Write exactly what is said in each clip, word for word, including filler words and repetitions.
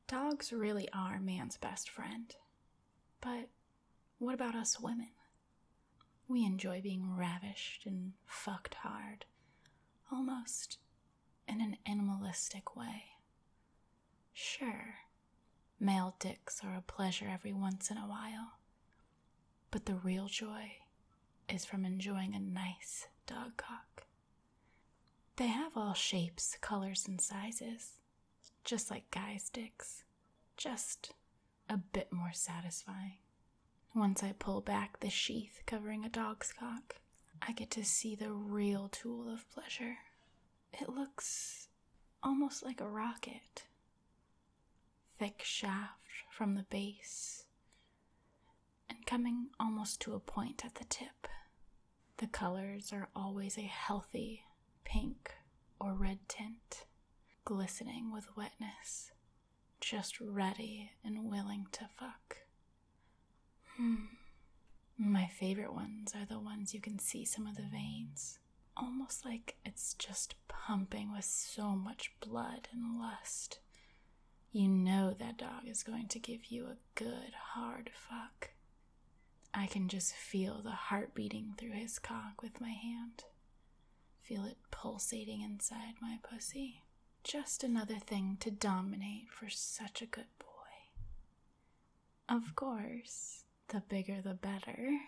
Dogs really are man's best friend. But what about us women? We enjoy being ravished and fucked hard, almost in an animalistic way. Sure, male dicks are a pleasure every once in a while, but the real joy is from enjoying a nice dog cock. They have all shapes, colors, and sizes, just like guys' dicks, just a bit more satisfying. Once I pull back the sheath covering a dog's cock, I get to see the real tool of pleasure. It looks almost like a rocket. Thick shaft from the base, and coming almost to a point at the tip. The colors are always a healthy pink or red tint, glistening with wetness, just ready and willing to fuck. Hmm. My favorite ones are the ones you can see some of the veins, almost like it's just pumping with so much blood and lust. You know that dog is going to give you a good hard fuck. I can just feel the heart beating through his cock with my hand. Feel it pulsating inside my pussy. Just another thing to dominate for such a good boy. Of course, the bigger the better.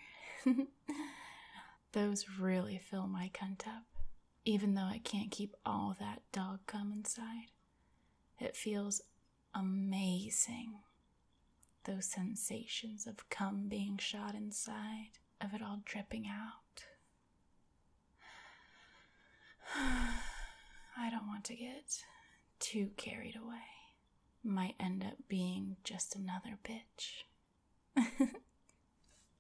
Those really fill my cunt up, even though I can't keep all that dog cum inside. It feels amazing. Those sensations of cum being shot inside, of it all dripping out. I don't want to get too carried away. Might end up being just another bitch.